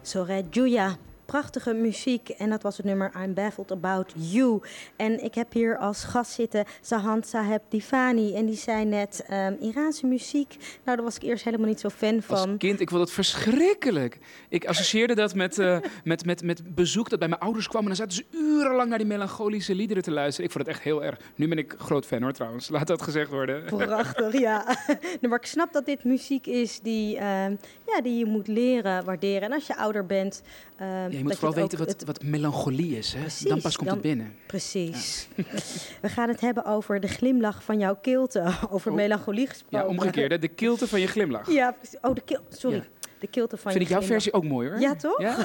Soret Julia. Prachtige muziek en dat was het nummer I'm Baffled About You. En ik heb hier als gast zitten Sahand Saheb Divani. En die zei net Iraanse muziek. Nou, daar was ik eerst helemaal niet zo fan van. Als kind, ik vond het verschrikkelijk. Ik associeerde dat met bezoek dat bij mijn ouders kwam. En dan zaten ze urenlang naar die melancholische liederen te luisteren. Ik vond het echt heel erg. Nu ben ik groot fan hoor trouwens. Laat dat gezegd worden. Prachtig, ja. Maar ik snap dat dit muziek is die je moet leren waarderen. En als je ouder bent... je moet vooral weten wat melancholie is. Hè? Precies, dan pas komt het binnen. Precies. Ja. We gaan het hebben over de glimlach van jouw kilte. Over melancholie gesproken. Ja, omgekeerd. De kilte van je glimlach. Ja, sorry. Ja. De kilte van Vind ik jouw versie ook mooi hoor. Ja, toch? Ja?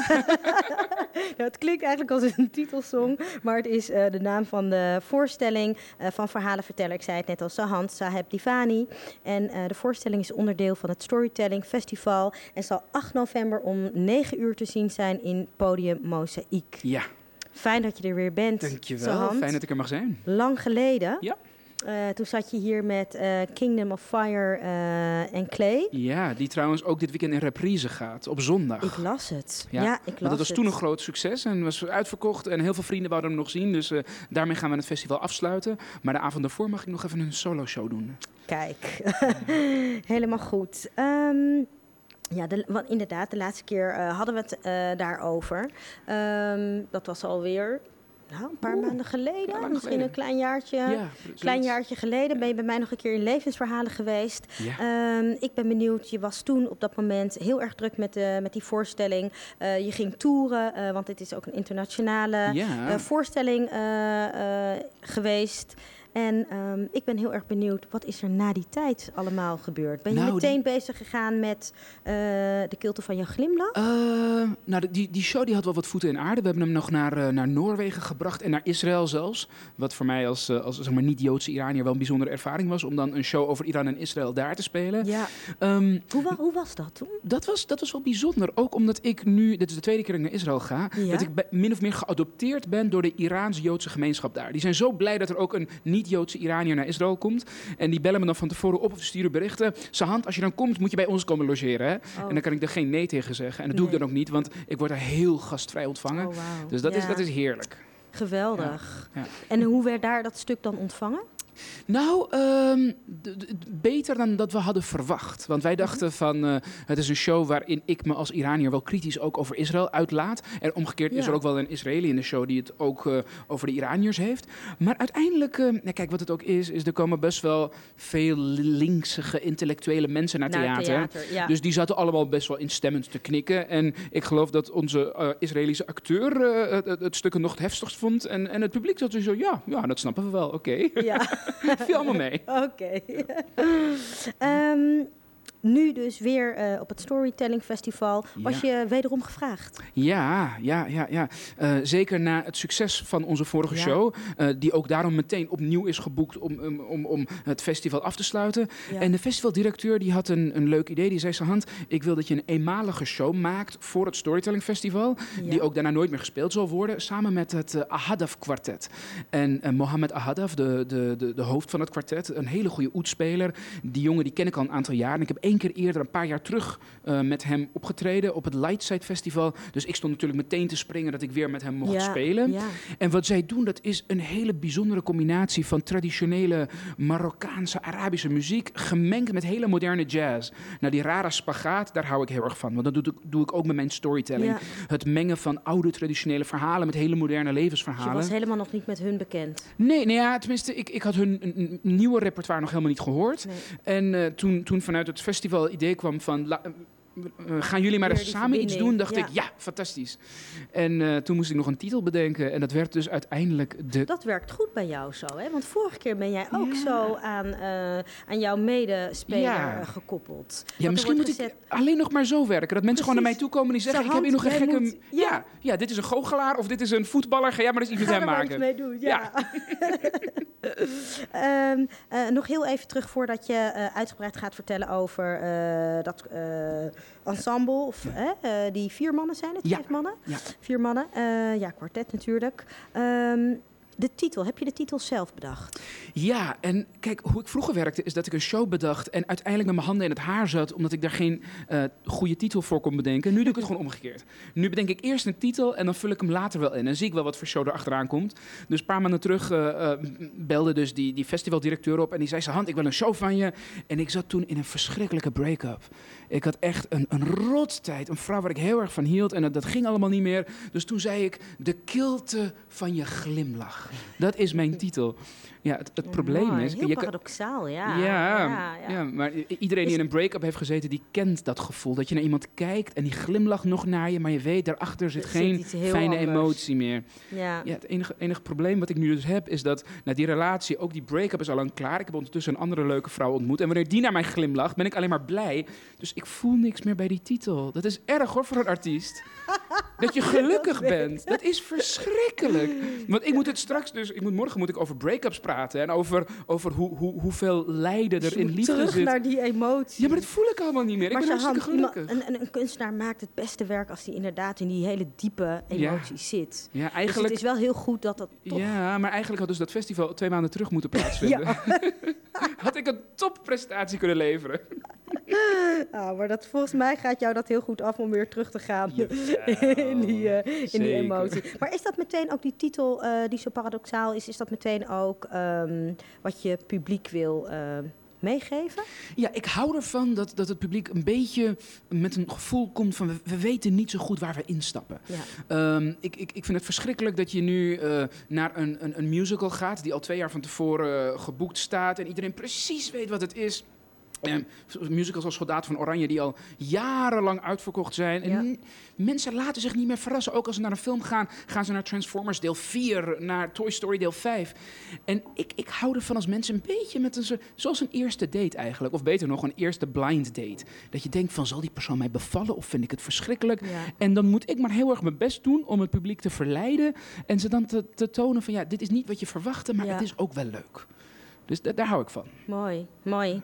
Het klinkt eigenlijk als een titelsong, maar het is de naam van de voorstelling van verhalenverteller. Ik zei het net al, Sahand Saheb Divani. En de voorstelling is onderdeel van het Storytelling Festival en zal 8 november om 9 uur te zien zijn in Podium Mozaïek. Ja. Fijn dat je er weer bent. Dankjewel, Sahand. fijn dat ik er mag zijn. Lang geleden. Ja. Toen zat je hier met Kingdom of Fire en Clay. Ja, die trouwens ook dit weekend in reprise gaat, op zondag. Ik las het. Ja, ik las want dat was toen een groot succes en was uitverkocht. En heel veel vrienden wouden hem nog zien. Dus daarmee gaan we het festival afsluiten. Maar de avond daarvoor mag ik nog even een solo show doen. Kijk, helemaal goed. Want inderdaad, de laatste keer hadden we het daarover. Dat was alweer... een paar maanden geleden, misschien geleden. Een klein jaartje geleden, ben je bij mij nog een keer in levensverhalen geweest. Ja. Ik ben benieuwd, je was toen op dat moment heel erg druk met die voorstelling. Je ging toeren, want dit is ook een internationale voorstelling geweest. En ik ben heel erg benieuwd, wat is er na die tijd allemaal gebeurd? Ben je meteen bezig gegaan met de kilte van jouw glimlach? Die show die had wel wat voeten in aarde. We hebben hem nog naar Noorwegen gebracht en naar Israël zelfs. Wat voor mij als zeg maar niet-Joodse Iranier wel een bijzondere ervaring was. Om dan een show over Iran en Israël daar te spelen. Ja. Hoe was dat toen? Dat was wel bijzonder. Ook omdat ik nu, dit is de tweede keer dat ik naar Israël ga. Ja? Dat ik min of meer geadopteerd ben door de Iraans-Joodse gemeenschap daar. Die zijn zo blij dat er ook een niet-Joodse Iranier naar Israël komt. En die bellen me dan van tevoren op of sturen berichten. Sahand, als je dan komt, moet je bij ons komen logeren. Hè? Oh. En dan kan ik er geen nee tegen zeggen. En dat doe ik dan ook niet, want ik word daar heel gastvrij ontvangen. Oh, wow. Dus dat is heerlijk. Geweldig. Ja. Ja. En hoe werd daar dat stuk dan ontvangen? Nou, beter dan dat we hadden verwacht. Want wij dachten van, het is een show waarin ik me als Iranier wel kritisch ook over Israël uitlaat. En omgekeerd is er ook wel een Israëli in de show die het ook over de Iraniërs heeft. Maar uiteindelijk, kijk wat het ook is er komen best wel veel linksige intellectuele mensen naar theater. Ja. Dus die zaten allemaal best wel instemmend te knikken. En ik geloof dat onze Israëlische acteur het stuk nog het heftigst vond. En het publiek zat zo, ja, dat snappen we wel, oké. Ja. Viel allemaal mee. Oké. Nu dus weer op het Storytelling Festival. Was je wederom gevraagd? Ja. Zeker na het succes van onze vorige show. Die ook daarom meteen opnieuw is geboekt om het festival af te sluiten. Ja. En de festivaldirecteur die had een leuk idee. Die zei, Sahand, ik wil dat je een eenmalige show maakt voor het Storytelling Festival. Ja. Die ook daarna nooit meer gespeeld zal worden. Samen met het Ahadaf kwartet. En Mohammed Ahadaf, de hoofd van het kwartet. Een hele goede oetspeler. Die jongen die ken ik al een aantal jaar. En ik heb één keer eerder, een paar jaar terug, met hem opgetreden op het Lightside Festival. Dus ik stond natuurlijk meteen te springen dat ik weer met hem mocht spelen. Ja. En wat zij doen, dat is een hele bijzondere combinatie van traditionele Marokkaanse, Arabische muziek, gemengd met hele moderne jazz. Nou, die rare spagaat, daar hou ik heel erg van. Want dat doe ik ook met mijn storytelling. Ja. Het mengen van oude traditionele verhalen met hele moderne levensverhalen. Dus je was helemaal nog niet met hun bekend? Nee, tenminste, ik had hun een nieuwe repertoire nog helemaal niet gehoord. Nee. En toen vanuit het festival het idee kwam van, gaan jullie maar eens samen iets doen? Dacht ik, ja, fantastisch. En toen moest ik nog een titel bedenken en dat werd dus uiteindelijk Dat werkt goed bij jou zo, hè? Want vorige keer ben jij ook zo aan jouw medespeler gekoppeld. Ja, misschien moet ik alleen nog maar zo werken. Dat mensen gewoon naar mij toe komen en die zeggen, ik heb hier nog een gekke... Ja, dit is een goochelaar of dit is een voetballer. Ga jij maar eens iets met hem maken. Ga er maar iets mee doen, ja. Nog heel even terug voordat je uitgebreid gaat vertellen over dat ensemble. Of, die 4 mannen zijn het? 5 mannen? Ja. 4 mannen. Kwartet natuurlijk. De titel, heb je de titel zelf bedacht? Ja, en kijk, hoe ik vroeger werkte is dat ik een show bedacht en uiteindelijk met mijn handen in het haar zat, omdat ik daar geen goede titel voor kon bedenken. Nu doe ik het gewoon omgekeerd. Nu bedenk ik eerst een titel en dan vul ik hem later wel in. En zie ik wel wat voor show er achteraan komt. Dus een paar maanden terug belde dus die festivaldirecteur op en die zei, Sahand, ik wil een show van je. En ik zat toen in een verschrikkelijke break-up. Ik had echt een rottijd, een vrouw waar ik heel erg van hield en dat ging allemaal niet meer. Dus toen zei ik, de kilte van je glimlach. Dat is mijn titel. Ja, het probleem is... Heel paradoxaal, ja. Ja, maar iedereen die in een break-up heeft gezeten, die kent dat gevoel. Dat je naar iemand kijkt en die glimlacht nog naar je, maar je weet, daarachter zit geen fijne emotie meer. Ja, het enige probleem wat ik nu dus heb, is dat die relatie, ook die break-up is al lang klaar. Ik heb ondertussen een andere leuke vrouw ontmoet. En wanneer die naar mij glimlacht, ben ik alleen maar blij. Dus ik voel niks meer bij die titel. Dat is erg hoor, voor een artiest. Dat je gelukkig bent. Dat is verschrikkelijk. Want ik moet het straks dus... Morgen moet ik over break-ups praten. En over hoeveel lijden er in liefde terug zit. Naar die emotie. Ja, maar dat voel ik allemaal niet meer. Maar ik ben hartstikke gelukkig. Een kunstenaar maakt het beste werk als hij inderdaad in die hele diepe emoties zit. Ja, eigenlijk... Dus het is wel heel goed dat toch... Ja, maar eigenlijk had dus dat festival 2 maanden terug moeten plaatsvinden. Ja. Had ik een topprestatie kunnen leveren. Maar volgens mij gaat jou dat heel goed af om weer terug te gaan in die emotie. Maar is dat meteen ook die titel die zo paradoxaal is dat meteen ook wat je publiek wil meegeven? Ja, ik hou ervan dat het publiek een beetje met een gevoel komt van we weten niet zo goed waar we instappen. Ja. Ik vind het verschrikkelijk dat je nu naar een musical gaat die al 2 jaar van tevoren geboekt staat en iedereen precies weet wat het is. Musicals als Soldaat van Oranje die al jarenlang uitverkocht zijn. En mensen laten zich niet meer verrassen. Ook als ze naar een film gaan, gaan ze naar Transformers deel 4, naar Toy Story deel 5. En ik hou ervan als mensen een beetje met zoals een eerste date eigenlijk. Of beter nog, een eerste blind date. Dat je denkt van, zal die persoon mij bevallen of vind ik het verschrikkelijk? Ja. En dan moet ik maar heel erg mijn best doen om het publiek te verleiden. En ze dan te tonen van, dit is niet wat je verwachtte, maar het is ook wel leuk. Dus daar hou ik van. Mooi.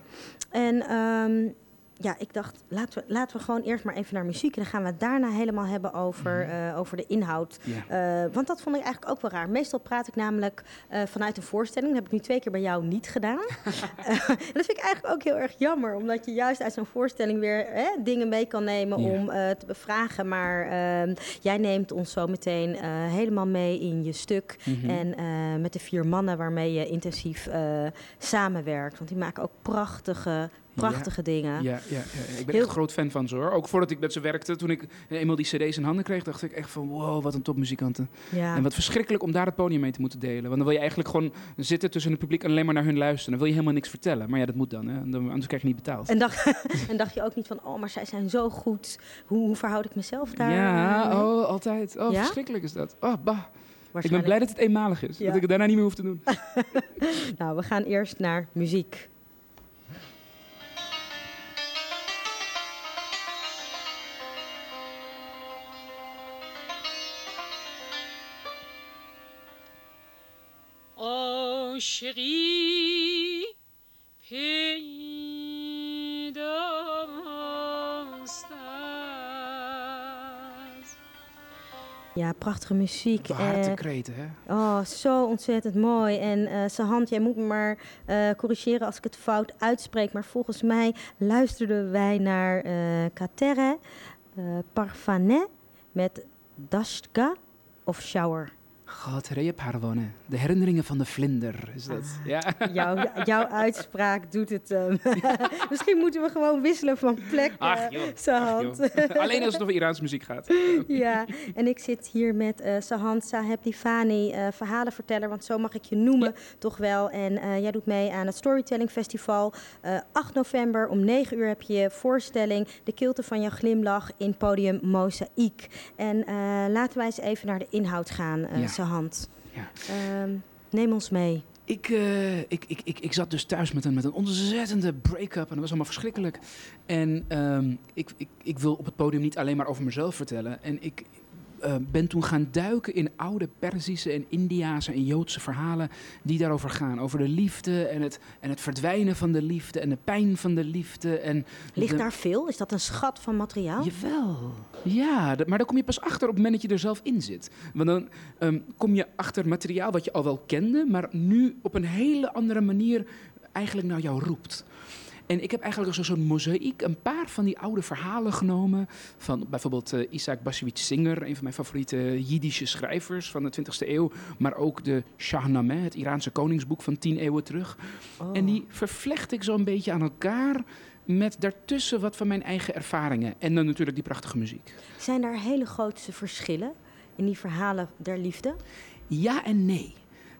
En ik dacht, laten we gewoon eerst maar even naar muziek. En dan gaan we het daarna helemaal hebben over de inhoud. Ja. Want dat vond ik eigenlijk ook wel raar. Meestal praat ik namelijk vanuit een voorstelling. Dat heb ik nu 2 keer bij jou niet gedaan. En dat vind ik eigenlijk ook heel erg jammer. Omdat je juist uit zo'n voorstelling weer dingen mee kan nemen om te bevragen. Maar jij neemt ons zo meteen helemaal mee in je stuk. Mm-hmm. En met de 4 mannen waarmee je intensief samenwerkt. Want die maken ook prachtige dingen. Ja. Ik ben echt een groot fan van ze hoor. Ook voordat ik met ze werkte, toen ik eenmaal die cd's in handen kreeg, dacht ik echt van wow, wat een topmuzikanten. Ja. En wat verschrikkelijk om daar het podium mee te moeten delen. Want dan wil je eigenlijk gewoon zitten tussen het publiek en alleen maar naar hun luisteren. Dan wil je helemaal niks vertellen. Maar ja, dat moet dan. Hè? Anders krijg je niet betaald. En dacht je ook niet van, maar zij zijn zo goed. Hoe verhoud ik mezelf daar? Ja, altijd. Verschrikkelijk is dat. Ik ben blij dat het eenmalig is. Dat ik het daarna niet meer hoef te doen. Nou, we gaan eerst naar muziek. Oh chérie, pays d'Amsterdam. Ja, prachtige muziek. Waterkreten, hè? Oh, zo ontzettend mooi. En Sahand, jij moet me maar corrigeren als ik het fout uitspreek. Maar volgens mij luisterden wij naar Katerre, Parfanet met Dashka of Shower. God, Parvone. De herinneringen van de vlinder, is dat? Jouw uitspraak doet het. Misschien moeten we gewoon wisselen van plek, Sahand. Alleen als het over Iraanse muziek gaat. Ja, en ik zit hier met Sahand Saheblivani, verhalenverteller, want zo mag ik je noemen, toch wel. En jij doet mee aan het Storytelling Festival. 8 november om 9 uur heb je voorstelling De Kilte van jouw glimlach in podium Mozaïek. En laten wij eens even naar de inhoud gaan, Sahand. Ja. Neem ons mee. Ik zat dus thuis met een ontzettende break-up en dat was allemaal verschrikkelijk. En ik wil op het podium niet alleen maar over mezelf vertellen. En ben toen gaan duiken in oude Perzische en Indiase en Joodse verhalen die daarover gaan. Over de liefde en het verdwijnen van de liefde en de pijn van de liefde. En Ligt daar veel? Is dat een schat van materiaal? Jawel. Ja, maar daar kom je pas achter op het moment dat je er zelf in zit. Want dan kom je achter materiaal wat je al wel kende, maar nu op een hele andere manier eigenlijk naar jou roept. En ik heb eigenlijk zo'n mozaïek, een paar van die oude verhalen genomen. Van bijvoorbeeld Isaac Bashevis Singer, een van mijn favoriete Jiddische schrijvers van de 20e eeuw. Maar ook de Shahnameh, het Iraanse koningsboek van 10 eeuwen terug. Oh. En die vervlecht ik zo'n beetje aan elkaar met daartussen wat van mijn eigen ervaringen. En dan natuurlijk die prachtige muziek. Zijn daar hele grote verschillen in die verhalen der liefde? Ja en nee.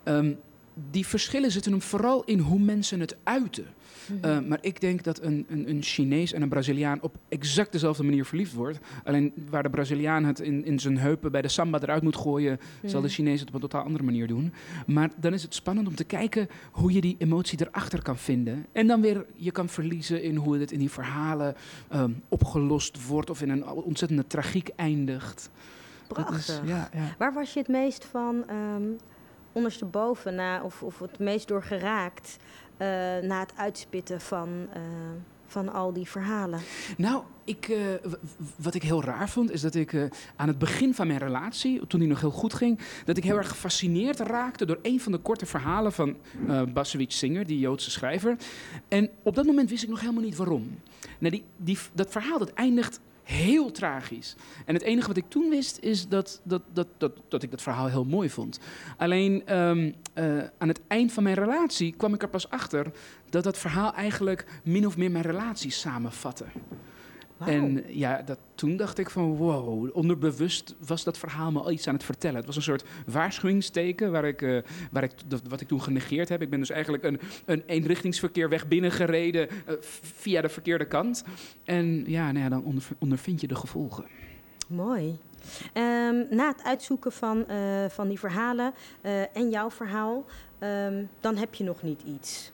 Die verschillen zitten hem vooral in hoe mensen het uiten. Maar ik denk dat een Chinees en een Braziliaan op exact dezelfde manier verliefd wordt. Alleen waar de Braziliaan het in zijn heupen bij de samba eruit moet gooien, zal de Chinees het op een totaal andere manier doen. Maar dan is het spannend om te kijken hoe je die emotie erachter kan vinden. En dan weer je kan verliezen in hoe het in die verhalen opgelost wordt of in een ontzettende tragiek eindigt. Prachtig. Ja. Waar was je het meest van ondersteboven of het meest door geraakt na het uitspitten van al die verhalen? Nou, wat ik heel raar vond, is dat ik aan het begin van mijn relatie, toen die nog heel goed ging, dat ik heel erg gefascineerd raakte door een van de korte verhalen van Bashevis Singer, die Joodse schrijver. En op dat moment wist ik nog helemaal niet waarom. Nou, dat verhaal dat eindigt heel tragisch. En het enige wat ik toen wist is dat ik dat verhaal heel mooi vond. Alleen aan het eind van mijn relatie kwam ik er pas achter dat verhaal eigenlijk min of meer mijn relatie samenvatte. Wow. En ja, toen dacht ik van wow, onderbewust was dat verhaal me al iets aan het vertellen. Het was een soort waarschuwingsteken wat ik toen genegeerd heb. Ik ben dus eigenlijk een eenrichtingsverkeer weg binnengereden via de verkeerde kant. En ja, dan ondervind je de gevolgen. Mooi. Na het uitzoeken van die verhalen en jouw verhaal, dan heb je nog niet iets.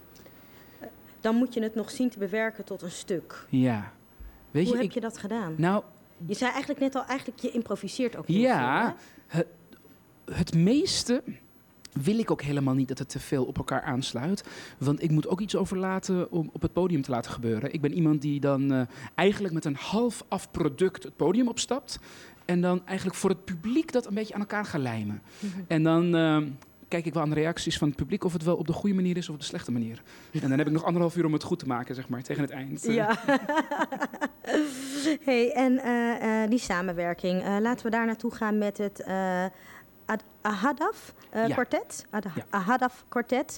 Dan moet je het nog zien te bewerken tot een stuk. Ja. Hoe heb je dat gedaan? Nou, je zei eigenlijk net al, je improviseert ook heel veel. Het meeste wil ik ook helemaal niet dat het te veel op elkaar aansluit. Want ik moet ook iets overlaten om op het podium te laten gebeuren. Ik ben iemand die dan eigenlijk met een half af product het podium opstapt. En dan eigenlijk voor het publiek dat een beetje aan elkaar gaat lijmen. En dan kijk ik wel aan de reacties van het publiek of het wel op de goede manier is of op de slechte manier. En dan heb ik nog 1,5 uur om het goed te maken, zeg maar, tegen het eind. Ja. Hey, en die samenwerking, laten we daar naartoe gaan met het Ahadaf kwartet. Ahadaf kwartet.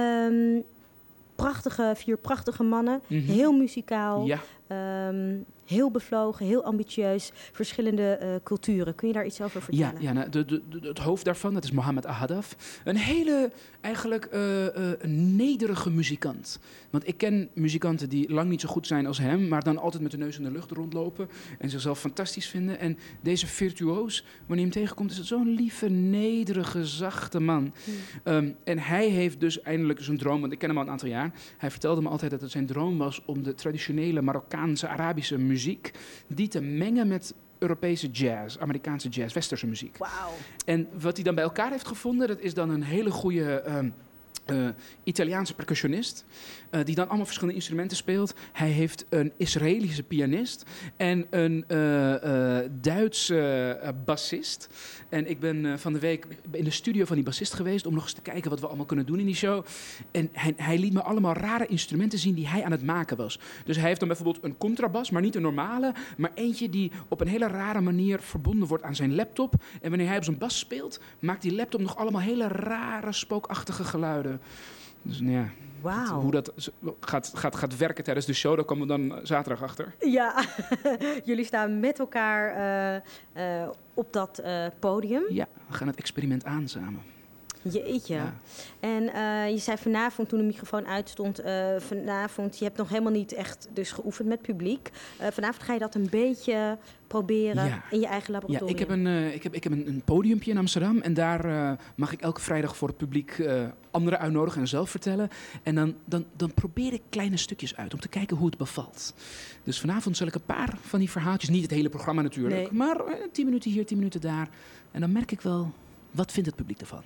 4 prachtige mannen, heel muzikaal. Ja. Heel bevlogen, heel ambitieus, verschillende culturen. Kun je daar iets over vertellen? Ja, het hoofd daarvan, dat is Mohammed Ahadaf. Een hele, eigenlijk nederige muzikant. Want ik ken muzikanten die lang niet zo goed zijn als hem, maar dan altijd met de neus in de lucht rondlopen en zichzelf fantastisch vinden. En deze virtuoos, wanneer je hem tegenkomt, is het zo'n lieve, nederige, zachte man. En hij heeft dus eindelijk zijn droom, want ik ken hem al een aantal jaar. Hij vertelde me altijd dat het zijn droom was om de traditionele Marokkaanse, Arabische muziek die te mengen met Europese jazz, Amerikaanse jazz, westerse muziek. Wauw. En wat hij dan bij elkaar heeft gevonden, dat is dan een hele goede Italiaanse percussionist, die dan allemaal verschillende instrumenten speelt. Hij heeft een Israëlische pianist en een Duitse bassist. En ik ben van de week in de studio van die bassist geweest om nog eens te kijken wat we allemaal kunnen doen in die show. En hij liet me allemaal rare instrumenten zien die hij aan het maken was. Dus hij heeft dan bijvoorbeeld een contrabas, maar niet een normale, maar eentje die op een hele rare manier verbonden wordt aan zijn laptop. En wanneer hij op zijn bas speelt, maakt die laptop nog allemaal hele rare, spookachtige geluiden. Dus ja, wow. Hoe dat gaat werken tijdens de show, daar komen we dan zaterdag achter. Ja, jullie staan met elkaar op dat podium. Ja, we gaan het experiment aan samen. Jeetje. Ja. En je zei vanavond, toen de microfoon uitstond, vanavond, je hebt nog helemaal niet echt dus geoefend met publiek. Vanavond ga je dat een beetje proberen Ja. in je eigen Ja, laboratorium. ik heb een podiumpje in Amsterdam en daar mag ik elke vrijdag voor het publiek anderen uitnodigen en zelf vertellen. En dan probeer ik kleine stukjes uit om te kijken hoe het bevalt. Dus vanavond zal ik een paar van die verhaaltjes, niet het hele programma natuurlijk, Nee. maar 10 minuten hier, 10 minuten daar. En dan merk ik wel, wat vindt het publiek ervan?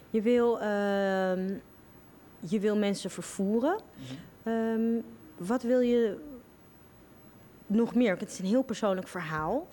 Je wil mensen vervoeren. Wat wil je nog meer? Want het is een heel persoonlijk verhaal.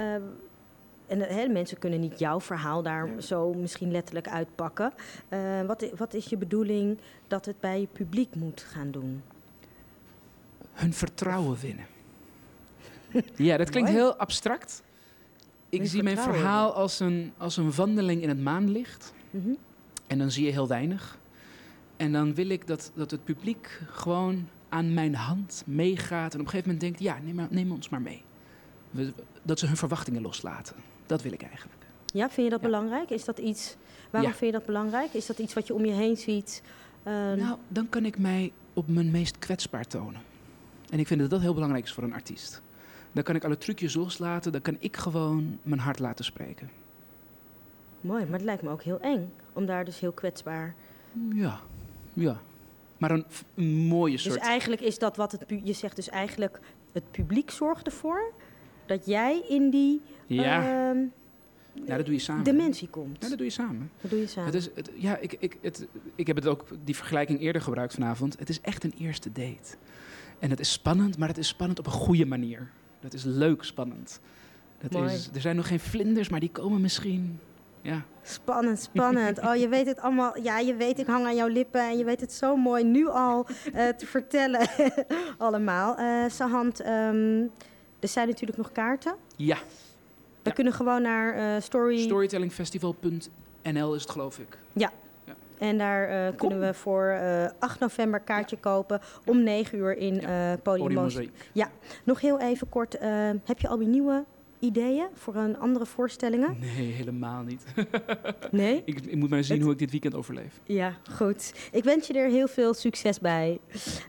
En mensen kunnen niet jouw verhaal daar zo misschien letterlijk uitpakken. Wat is je bedoeling dat het bij je publiek moet gaan doen? Hun vertrouwen winnen. Ja, dat klinkt Mooi. heel abstract. Ik Hun zie mijn vertrouwen verhaal als een wandeling in het maanlicht. Mhm. En dan zie je heel weinig. En dan wil ik dat het publiek gewoon aan mijn hand meegaat. En op een gegeven moment denkt, ja, neem ons maar mee. Dat ze hun verwachtingen loslaten. Dat wil ik eigenlijk. Ja, vind je dat Ja. belangrijk? Is dat iets? Waarom Ja. vind je dat belangrijk? Is dat iets wat je om je heen ziet? Nou, dan kan ik mij op mijn meest kwetsbaar tonen. En ik vind dat dat heel belangrijk is voor een artiest. Dan kan ik alle trucjes loslaten. Dan kan ik gewoon mijn hart laten spreken. Mooi, maar het lijkt me ook heel eng om daar dus heel kwetsbaar. Ja. Maar een mooie Dus soort... eigenlijk is dat wat je zegt, dus eigenlijk het publiek zorgt ervoor dat jij in die Ja, dat doe je samen. dimensie komt. Ja, dat doe je samen. Dat doe je samen. Ik heb het ook, die vergelijking eerder gebruikt vanavond. Het is echt een eerste date. En het is spannend, maar het is spannend op een goede manier. Dat is leuk spannend. Mooi. Er zijn nog geen vlinders, maar die komen misschien. Ja. Spannend, spannend. Oh, je weet het allemaal. Ja, je weet, ik hang aan jouw lippen en je weet het zo mooi nu al te vertellen allemaal. Sahand, er zijn natuurlijk nog kaarten. Ja, We Ja. kunnen gewoon naar storytellingfestival.nl is het, geloof ik. En daar kunnen we voor 8 november kaartje kopen om 9 uur in Podium Podium Mozaïek. Mozaïek. Nog heel even kort, heb je al weer nieuwe ideeën voor een andere voorstellingen? Nee, helemaal niet. Nee? Ik moet maar zien hoe ik dit weekend overleef. Ja, goed. Ik wens je er heel veel succes bij.